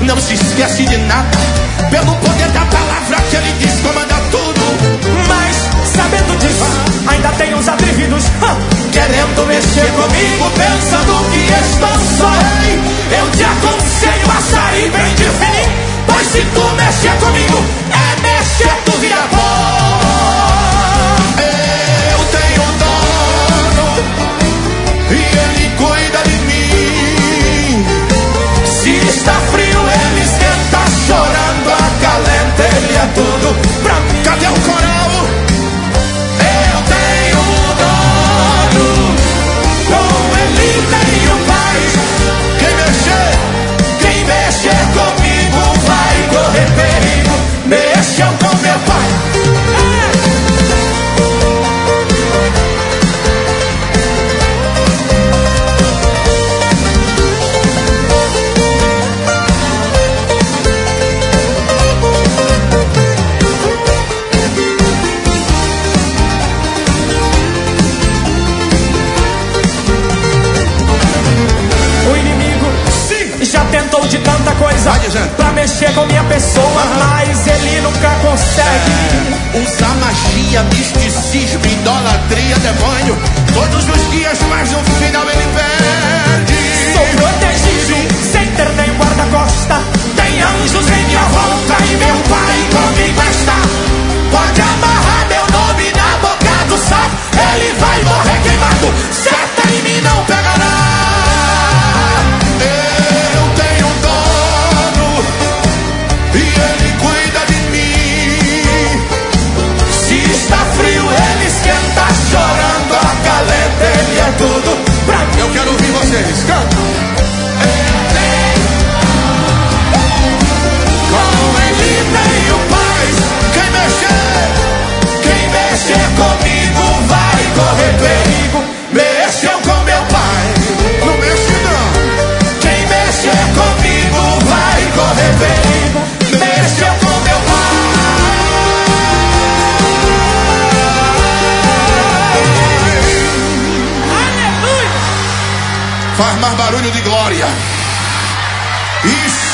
não se esquece de nada. Pelo poder da palavra que ele diz, comanda tudo. Mas, sabendo disso, ainda tem uns atrevidos querendo mexer comigo, pensando que estão só. Eu te aconselho a sair bem de fininho, pois se tu mexer comigo, é mexer, tu vira pó. Eu tenho um dono e ele cuida de mim. Se está frio, ele esquenta, chorando, acalenta, ele é tudo pra mim. Cadê o coral? Eu tenho um dono, com ele tenho paz. Quem mexer comigo vai correr perigo. Mexeu com meu pai. Tentou de tanta coisa pra mexer com minha pessoa, mas ele nunca consegue. Usa magia, misticismo, idolatria, demônio, todos os dias, mas no final ele perde. Sou protegido, sem ter nem guarda-costa. Tem anjos em minha volta e meu pai comigo está. Pode amarrar meu nome na boca do sapo, ele vai morrer queimado, seta em mim não pegará. Chorando, acalenta, ele é tudo pra mim. Eu quero ouvir vocês, canta. Com ele tenho paz. Quem mexer comigo vai correr perigo. Mexeu com meu pai, não mexe não. Quem mexer comigo vai correr perigo. Mexeu com meu pai. Faz mais barulho de glória. Isso.